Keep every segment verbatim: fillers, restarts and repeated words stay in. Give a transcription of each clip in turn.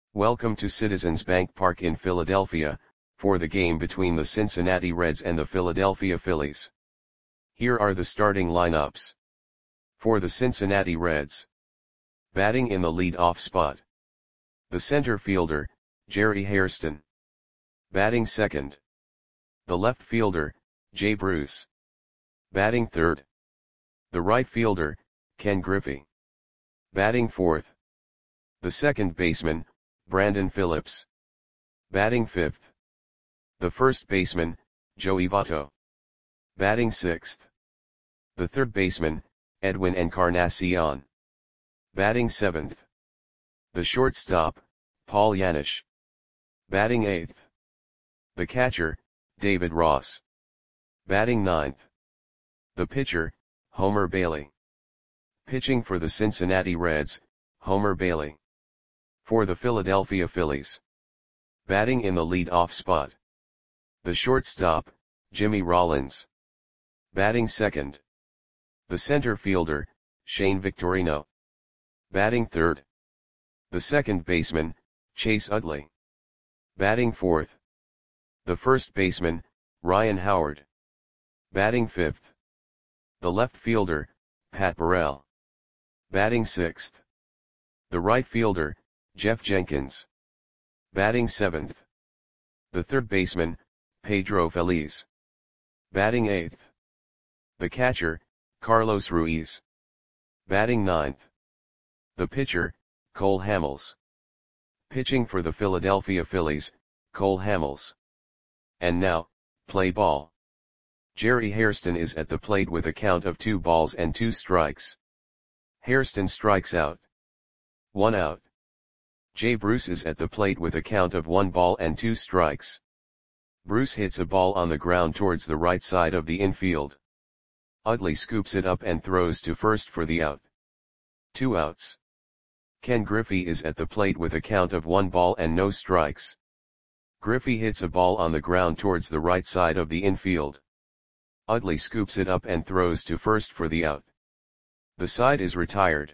Welcome to Citizens Bank Park in Philadelphia, for the game between the Cincinnati Reds and the Philadelphia Phillies. Here are the starting lineups. For the Cincinnati Reds. Batting in the lead-off spot. The center fielder, Jerry Hairston. Batting second. The left fielder, Jay Bruce. Batting third. The right fielder, Ken Griffey. Batting fourth. The second baseman, Brandon Phillips. Batting fifth. The first baseman, Joey Votto. Batting sixth. The third baseman, Edwin Encarnacion. Batting seventh. The shortstop, Paul Janisch. Batting eighth. The catcher, David Ross. Batting ninth. The pitcher, Homer Bailey. Pitching for the Cincinnati Reds, Homer Bailey. For the Philadelphia Phillies. Batting in the lead-off spot. The shortstop, Jimmy Rollins. Batting second. The center fielder, Shane Victorino. Batting third. The second baseman, Chase Utley. Batting fourth. The first baseman, Ryan Howard. Batting fifth. The left fielder, Pat Burrell. Batting sixth. The right fielder, Jeff Jenkins. Batting seventh. The third baseman, Pedro Feliz. Batting eighth. The catcher, Carlos Ruiz. Batting ninth. The pitcher, Cole Hamels. Pitching for the Philadelphia Phillies, Cole Hamels. And now, play ball. Jerry Hairston is at the plate with a count of two balls and two strikes. Hairston strikes out. One out. Jay Bruce is at the plate with a count of one ball and two strikes. Bruce hits a ball on the ground towards the right side of the infield. Utley scoops it up and throws to first for the out. Two outs. Ken Griffey is at the plate with a count of one ball and no strikes. Griffey hits a ball on the ground towards the right side of the infield. Utley scoops it up and throws to first for the out. The side is retired.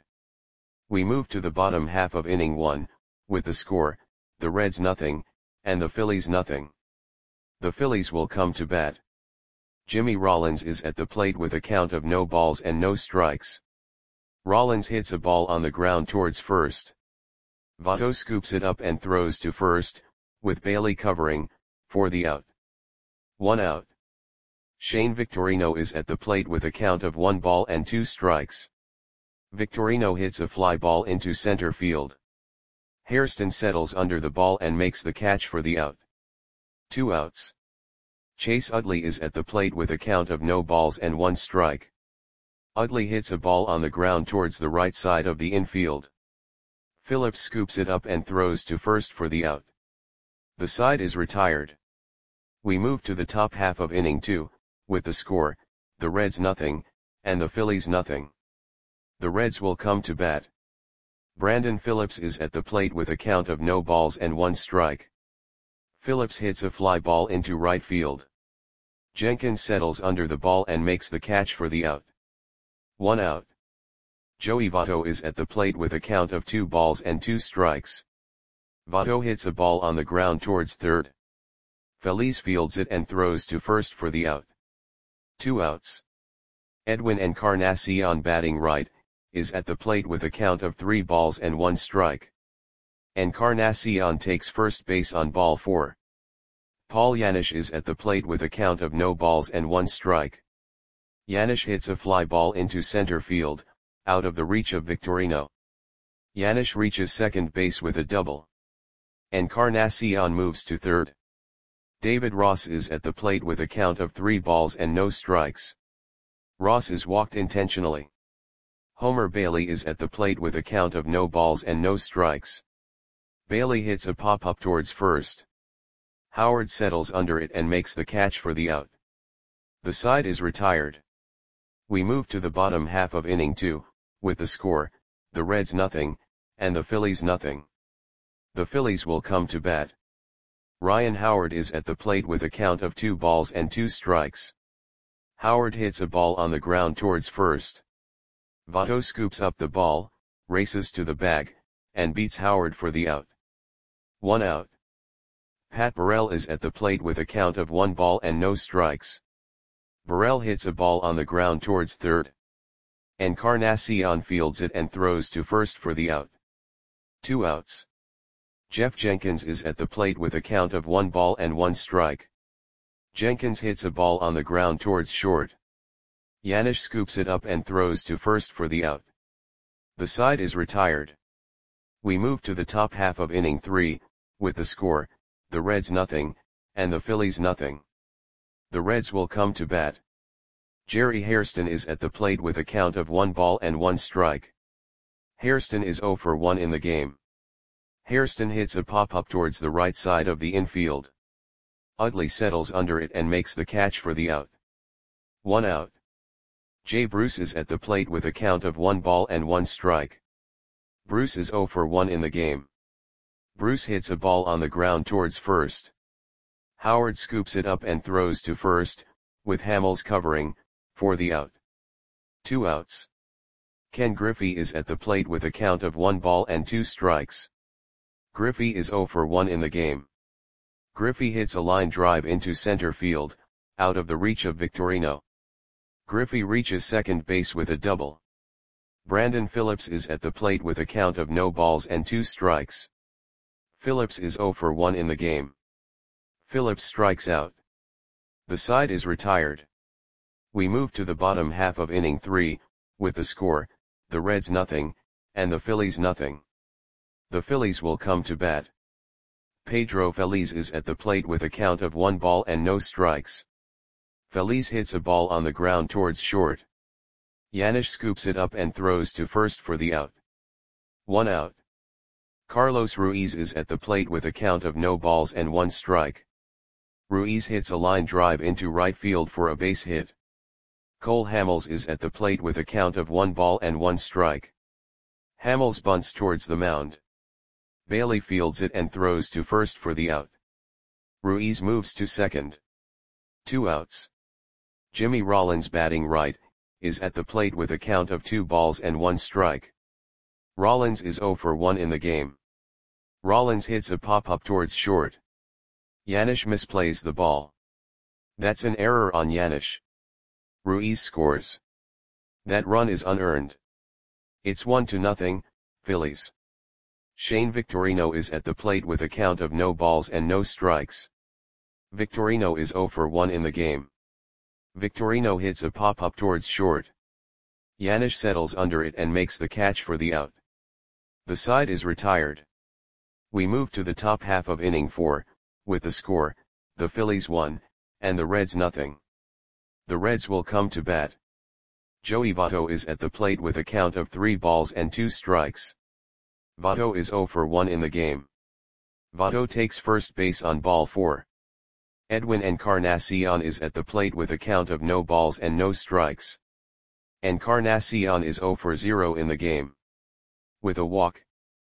We move to the bottom half of inning one, with the score, the Reds nothing, and the Phillies nothing. The Phillies will come to bat. Jimmy Rollins is at the plate with a count of no balls and no strikes. Rollins hits a ball on the ground towards first. Votto scoops it up and throws to first, with Bailey covering, for the out. One out. Shane Victorino is at the plate with a count of one ball and two strikes. Victorino hits a fly ball into center field. Hairston settles under the ball and makes the catch for the out. Two outs. Chase Utley is at the plate with a count of no balls and one strike. Utley hits a ball on the ground towards the right side of the infield. Phillips scoops it up and throws to first for the out. The side is retired. We move to the top half of inning two, with the score, the Reds nothing, and the Phillies nothing. The Reds will come to bat. Brandon Phillips is at the plate with a count of no balls and one strike. Phillips hits a fly ball into right field. Jenkins settles under the ball and makes the catch for the out. One out. Joey Votto is at the plate with a count of two balls and two strikes. Votto hits a ball on the ground towards third. Feliz fields it and throws to first for the out. Two outs. Edwin Encarnacion, batting right, is at the plate with a count of three balls and one strike. Encarnacion takes first base on ball four. Paul Janisch is at the plate with a count of no balls and one strike. Janisch hits a fly ball into center field, out of the reach of Victorino. Janisch reaches second base with a double. Encarnacion moves to third. David Ross is at the plate with a count of three balls and no strikes. Ross is walked intentionally. Homer Bailey is at the plate with a count of no balls and no strikes. Bailey hits a pop-up towards first. Howard settles under it and makes the catch for the out. The side is retired. We move to the bottom half of inning two, with the score, the Reds nothing, and the Phillies nothing. The Phillies will come to bat. Ryan Howard is at the plate with a count of two balls and two strikes. Howard hits a ball on the ground towards first. Votto scoops up the ball, races to the bag, and beats Howard for the out. One out. Pat Burrell is at the plate with a count of one ball and no strikes. Burrell hits a ball on the ground towards third. Encarnacion fields it and throws to first for the out. Two outs. Jeff Jenkins is at the plate with a count of one ball and one strike. Jenkins hits a ball on the ground towards short. Yanish scoops it up and throws to first for the out. The side is retired. We move to the top half of inning three, with the score, the Reds nothing, and the Phillies nothing. The Reds will come to bat. Jerry Hairston is at the plate with a count of one ball and one strike. Hairston is oh for one in the game. Hairston hits a pop-up towards the right side of the infield. Utley settles under it and makes the catch for the out. One out. Jay Bruce is at the plate with a count of one ball and one strike. Bruce is oh for one in the game. Bruce hits a ball on the ground towards first. Howard scoops it up and throws to first, with Hamels covering, for the out. Two outs. Ken Griffey is at the plate with a count of one ball and two strikes. Griffey is oh for one in the game. Griffey hits a line drive into center field, out of the reach of Victorino. Griffey reaches second base with a double. Brandon Phillips is at the plate with a count of no balls and two strikes. Phillips is oh for one in the game. Phillips strikes out. The side is retired. We move to the bottom half of inning three, with the score, the Reds nothing, and the Phillies nothing. The Phillies will come to bat. Pedro Feliz is at the plate with a count of one ball and no strikes. Feliz hits a ball on the ground towards short. Yanish scoops it up and throws to first for the out. One out. Carlos Ruiz is at the plate with a count of no balls and one strike. Ruiz hits a line drive into right field for a base hit. Cole Hamels is at the plate with a count of one ball and one strike. Hamels bunts towards the mound. Bailey fields it and throws to first for the out. Ruiz moves to second. Two outs. Jimmy Rollins, batting right, is at the plate with a count of two balls and one strike. Rollins is oh for one in the game. Rollins hits a pop-up towards short. Yanish misplays the ball. That's an error on Yanish. Ruiz scores. That run is unearned. It's one to nothing, Phillies. Shane Victorino is at the plate with a count of no balls and no strikes. Victorino is oh for one in the game. Victorino hits a pop-up towards short. Yanish settles under it and makes the catch for the out. The side is retired. We move to the top half of inning four, with the score, the Phillies one, and the Reds nothing. The Reds will come to bat. Joey Votto is at the plate with a count of three balls and two strikes. Votto is oh for one in the game. Votto takes first base on ball four. Edwin Encarnacion is at the plate with a count of no balls and no strikes. Encarnacion is oh for zero in the game. With a walk,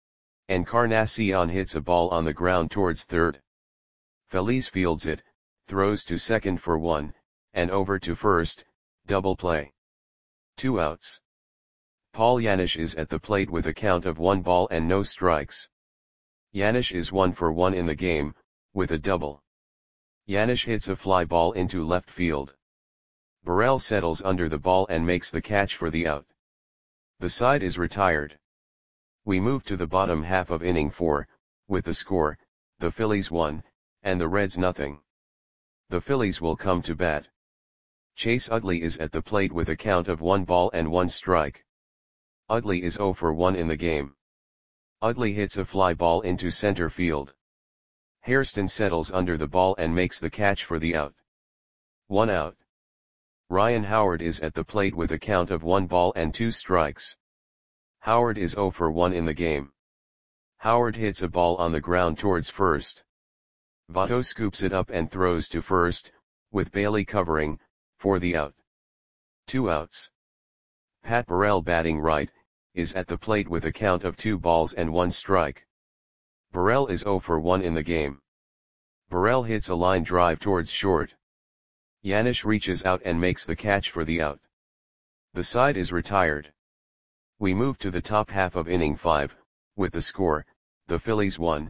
Encarnacion hits a ball on the ground towards third. Feliz fields it, throws to second for one, and over to first, double play. Two outs. Paul Yanish is at the plate with a count of one ball and no strikes. Yanish is one for one in the game, with a double. Yanish hits a fly ball into left field. Burrell settles under the ball and makes the catch for the out. The side is retired. We move to the bottom half of inning four, with the score, the Phillies one, and the Reds nothing. The Phillies will come to bat. Chase Utley is at the plate with a count of one ball and one strike. Utley is oh for one in the game. Utley hits a fly ball into center field. Hairston settles under the ball and makes the catch for the out. One out. Ryan Howard is at the plate with a count of one ball and two strikes. Howard is oh for one in the game. Howard hits a ball on the ground towards first. Votto scoops it up and throws to first, with Bailey covering, for the out. Two outs. Pat Burrell, batting right, is at the plate with a count of two balls and one strike. Burrell is oh for one in the game. Burrell hits a line drive towards short. Yanish reaches out and makes the catch for the out. The side is retired. We move to the top half of inning five, with the score, the Phillies one,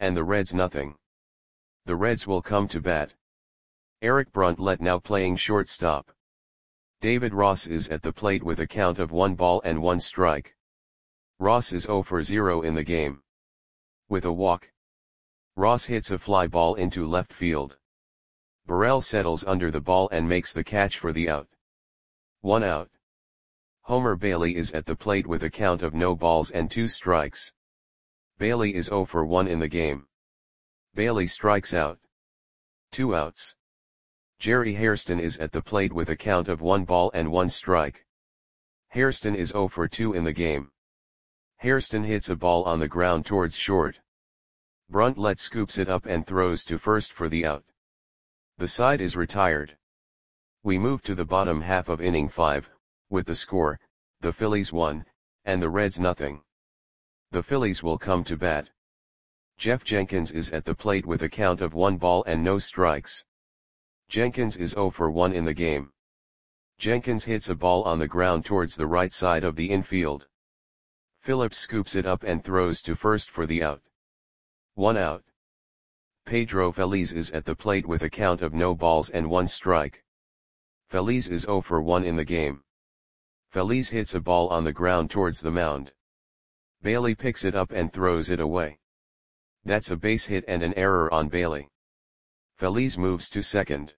and the Reds nothing. The Reds will come to bat. Eric Bruntlett now playing shortstop. David Ross is at the plate with a count of one ball and one strike. Ross is zero for zero in the game. With a walk, Ross hits a fly ball into left field. Burrell settles under the ball and makes the catch for the out. One out. Homer Bailey is at the plate with a count of no balls and two strikes. Bailey is zero for one in the game. Bailey strikes out. Two outs. Jerry Hairston is at the plate with a count of one ball and one strike. Hairston is zero for two in the game. Hairston hits a ball on the ground towards short. Bruntlett scoops it up and throws to first for the out. The side is retired. We move to the bottom half of inning five, with the score, the Phillies one, and the Reds nothing. The Phillies will come to bat. Jeff Jenkins is at the plate with a count of one ball and no strikes. Jenkins is zero for one in the game. Jenkins hits a ball on the ground towards the right side of the infield. Phillips scoops it up and throws to first for the out. One out. Pedro Feliz is at the plate with a count of no balls and one strike. Feliz is zero for one in the game. Feliz hits a ball on the ground towards the mound. Bailey picks it up and throws it away. That's a base hit and an error on Bailey. Feliz moves to second.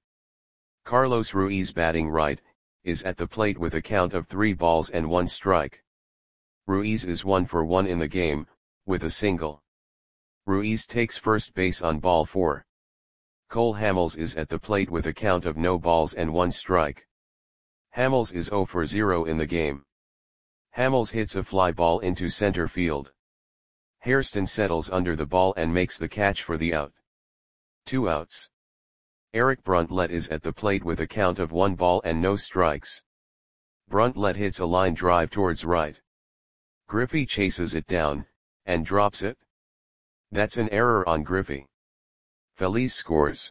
Carlos Ruiz, batting right, is at the plate with a count of three balls and one strike. Ruiz is one for one in the game, with a single. Ruiz takes first base on ball four. Cole Hamels is at the plate with a count of no balls and one strike. Hamels is zero for zero in the game. Hamels hits a fly ball into center field. Hairston settles under the ball and makes the catch for the out. Two outs. Eric Bruntlett is at the plate with a count of one ball and no strikes. Bruntlett hits a line drive towards right. Griffey chases it down, and drops it. That's an error on Griffey. Feliz scores.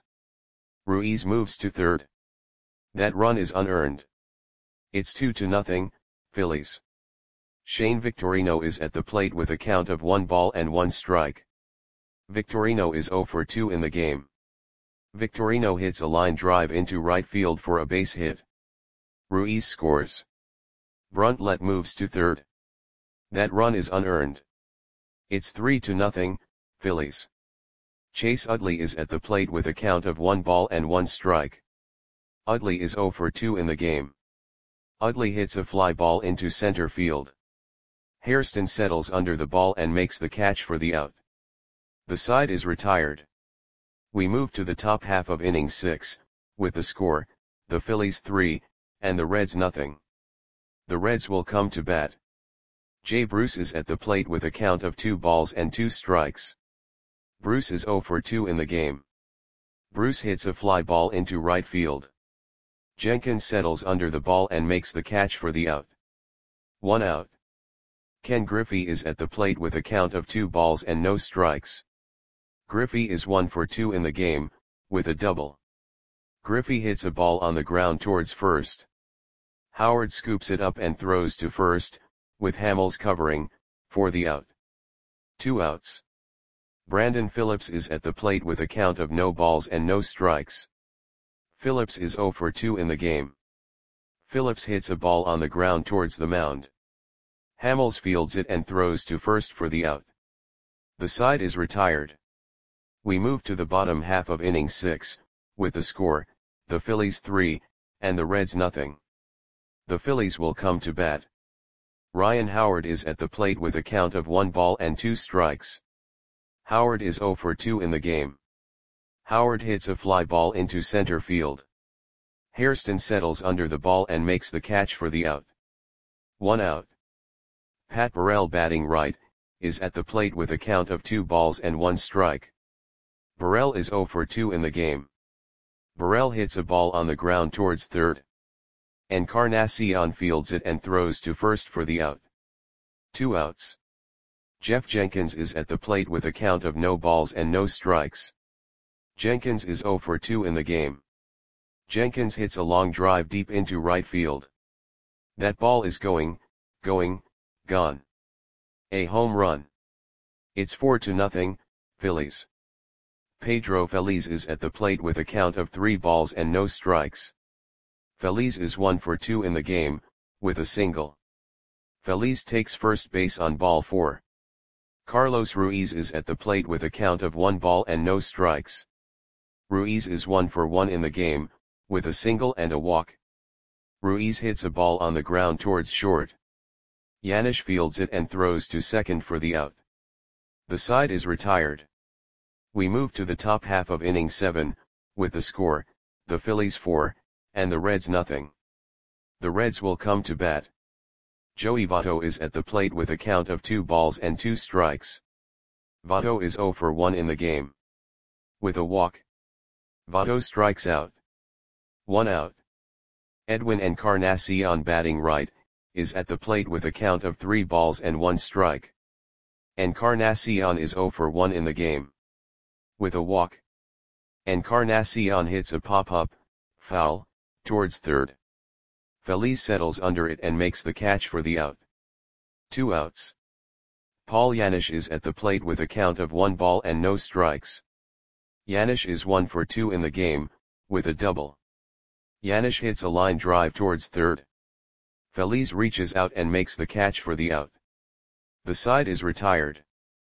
Ruiz moves to third. That run is unearned. It's two to nothing, Phillies. Shane Victorino is at the plate with a count of one ball and one strike. Victorino is zero for two in the game. Victorino hits a line drive into right field for a base hit. Ruiz scores. Bruntlett moves to third. That run is unearned. It's three to nothing, Phillies. Chase Utley is at the plate with a count of one ball and one strike. Utley is zero for two in the game. Utley hits a fly ball into center field. Hairston settles under the ball and makes the catch for the out. The side is retired. We move to the top half of inning six, with the score, the Phillies three, and the Reds nothing. The Reds will come to bat. Jay Bruce is at the plate with a count of two balls and two strikes. Bruce is zero for two in the game. Bruce hits a fly ball into right field. Jenkins settles under the ball and makes the catch for the out. One out. Ken Griffey is at the plate with a count of two balls and no strikes. Griffey is one for two in the game, with a double. Griffey hits a ball on the ground towards first. Howard scoops it up and throws to first, with Hamels covering, for the out. Two outs. Brandon Phillips is at the plate with a count of no balls and no strikes. Phillips is zero for two in the game. Phillips hits a ball on the ground towards the mound. Hamels fields it and throws to first for the out. The side is retired. We move to the bottom half of inning six, with the score, the Phillies three, and the Reds nothing. The Phillies will come to bat. Ryan Howard is at the plate with a count of one ball and two strikes. Howard is zero for two in the game. Howard hits a fly ball into center field. Hairston settles under the ball and makes the catch for the out. One out. Pat Burrell, batting right, is at the plate with a count of two balls and one strike. Burrell is zero for two in the game. Burrell hits a ball on the ground towards third. Encarnacion fields it and throws to first for the out. Two outs. Jeff Jenkins is at the plate with a count of no balls and no strikes. Jenkins is zero for two in the game. Jenkins hits a long drive deep into right field. That ball is going, going, gone. A home run. It's four to nothing, Phillies. Pedro Feliz is at the plate with a count of three balls and no strikes. Feliz is one for two in the game, with a single. Feliz takes first base on ball four. Carlos Ruiz is at the plate with a count of one ball and no strikes. Ruiz is one for one in the game, with a single and a walk. Ruiz hits a ball on the ground towards short. Yanis fields it and throws to second for the out. The side is retired. We move to the top half of inning seven, with the score, the Phillies four, and the Reds nothing. The Reds will come to bat. Joey Votto is at the plate with a count of two balls and two strikes. Votto is zero for one in the game. With a walk. Votto strikes out. One out. Edwin Encarnacion batting right, is at the plate with a count of three balls and one strike. Encarnacion is zero for one in the game. With a walk. Encarnacion hits a pop-up, foul, towards third. Feliz settles under it and makes the catch for the out. Two outs. Paul Yanis is at the plate with a count of one ball and no strikes. Yanis is one for two in the game, with a double. Yanis hits a line drive towards third. Feliz reaches out and makes the catch for the out. The side is retired.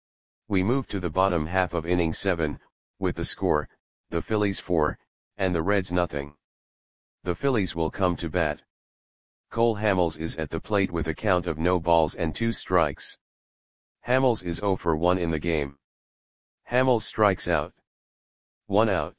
We move to the bottom half of inning seven, with the score, the Phillies four, and the Reds nothing. The Phillies will come to bat. Cole Hamels is at the plate with a count of no balls and two strikes. Hamels is zero for one in the game. Hamels strikes out. One out.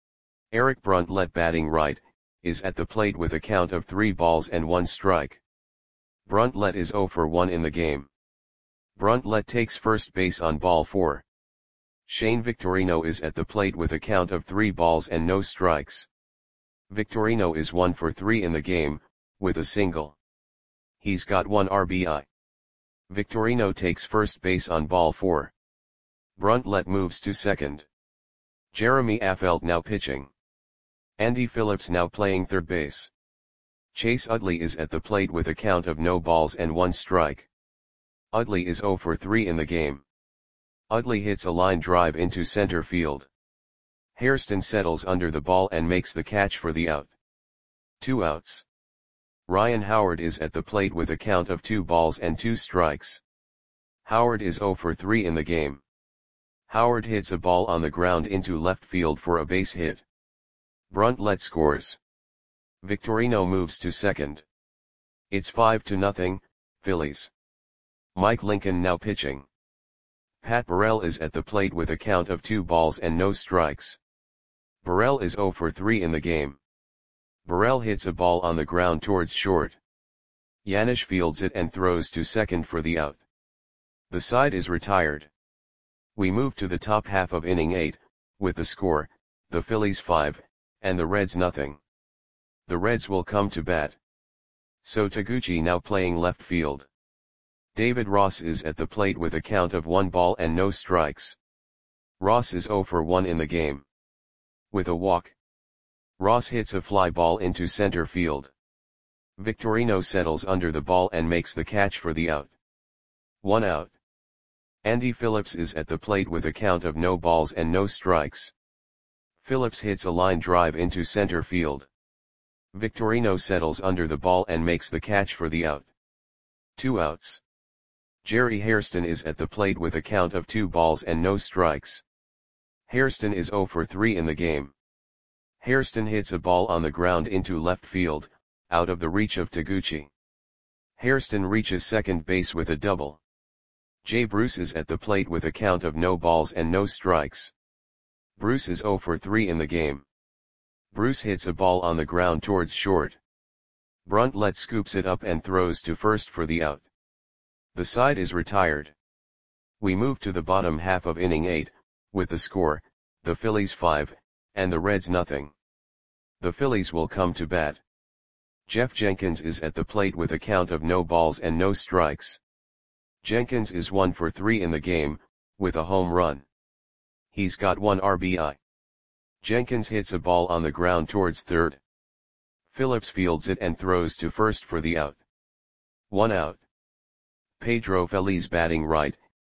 Eric Bruntlett batting right, is at the plate with a count of three balls and one strike. Bruntlett is zero for one in the game. Bruntlett takes first base on ball four. Shane Victorino is at the plate with a count of three balls and no strikes. Victorino is one for three in the game, with a single. He's got one R B I. Victorino takes first base on ball four. Bruntlett moves to second. Jeremy Affeldt now pitching. Andy Phillips now playing third base. Chase Utley is at the plate with a count of no balls and one strike. Utley is zero for three in the game. Utley hits a line drive into center field. Hairston settles under the ball and makes the catch for the out. Two outs. Ryan Howard is at the plate with a count of two balls and two strikes. Howard is zero for three in the game. Howard hits a ball on the ground into left field for a base hit. Bruntlett scores. Victorino moves to second. It's five to nothing, Phillies. Mike Lincoln now pitching. Pat Burrell is at the plate with a count of two balls and no strikes. Burrell is zero for three in the game. Burrell hits a ball on the ground towards short. Yanis fields it and throws to second for the out. The side is retired. We move to the top half of inning eight, with the score, the Phillies five, and the Reds nothing. The Reds will come to bat. So Taguchi now playing left field. David Ross is at the plate with a count of one ball and no strikes. Ross is zero for one in the game. With a walk. Ross hits a fly ball into center field. Victorino settles under the ball and makes the catch for the out. One out. Andy Phillips is at the plate with a count of no balls and no strikes. Phillips hits a line drive into center field. Victorino settles under the ball and makes the catch for the out. Two outs. Jerry Hairston is at the plate with a count of two balls and no strikes. Hairston is zero for three in the game. Hairston hits a ball on the ground into left field, out of the reach of Taguchi. Hairston reaches second base with a double. Jay Bruce is at the plate with a count of no balls and no strikes. Bruce is zero for three in the game. Bruce hits a ball on the ground towards short. Bruntlett scoops it up and throws to first for the out. The side is retired. We move to the bottom half of inning eight, with the score, the Phillies five, and the Reds nothing. The Phillies will come to bat. Jeff Jenkins is at the plate with a count of no balls and no strikes. Jenkins is one for three in the game, with a home run. He's got one R B I. Jenkins hits a ball on the ground towards third. Phillips fields it and throws to first for the out. One out. Pedro Feliz batting right,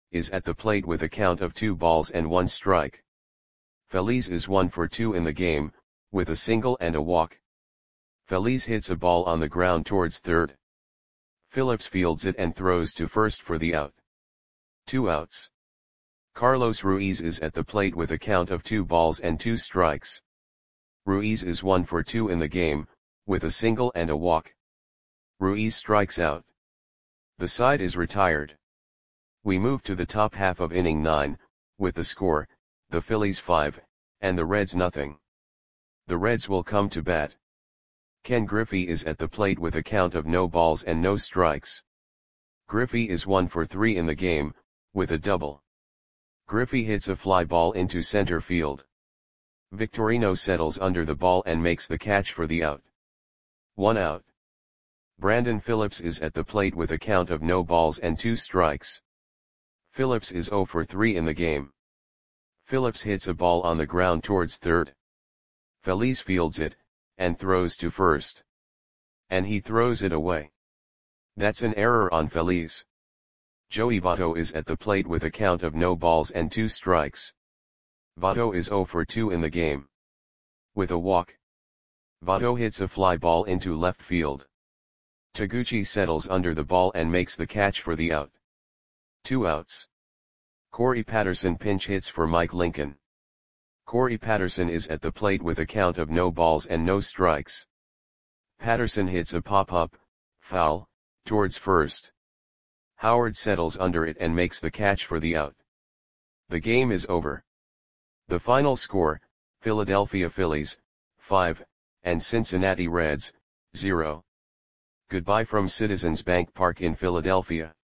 is at the plate with a count of two balls and one strike. Feliz is one for two in the game, with a single and a walk. Feliz hits a ball on the ground towards third. Phillips fields it and throws to first for the out. Two outs. Carlos Ruiz is at the plate with a count of two balls and two strikes. Ruiz is one for two in the game, with a single and a walk. Ruiz strikes out. The side is retired. We move to the top half of inning nine, with the score, the Phillies five, and the Reds nothing. The Reds will come to bat. Ken Griffey is at the plate with a count of no balls and no strikes. Griffey is one for three in the game, with a double. Griffey hits a fly ball into center field. Victorino settles under the ball and makes the catch for the out. One out. Brandon Phillips is at the plate with a count of no balls and two strikes. Phillips is zero for three in the game. Phillips hits a ball on the ground towards third. Feliz fields it, and throws to first. And he throws it away. That's an error on Feliz. Joey Votto is at the plate with a count of no balls and two strikes. Votto is zero for two in the game. With a walk. Votto hits a fly ball into left field. Taguchi settles under the ball and makes the catch for the out. Two outs. Corey Patterson pinch hits for Mike Lincoln. Corey Patterson is at the plate with a count of no balls and no strikes. Patterson hits a pop-up, foul, towards first. Howard settles under it and makes the catch for the out. The game is over. The final score, Philadelphia Phillies, five, and Cincinnati Reds, zero. Goodbye from Citizens Bank Park in Philadelphia.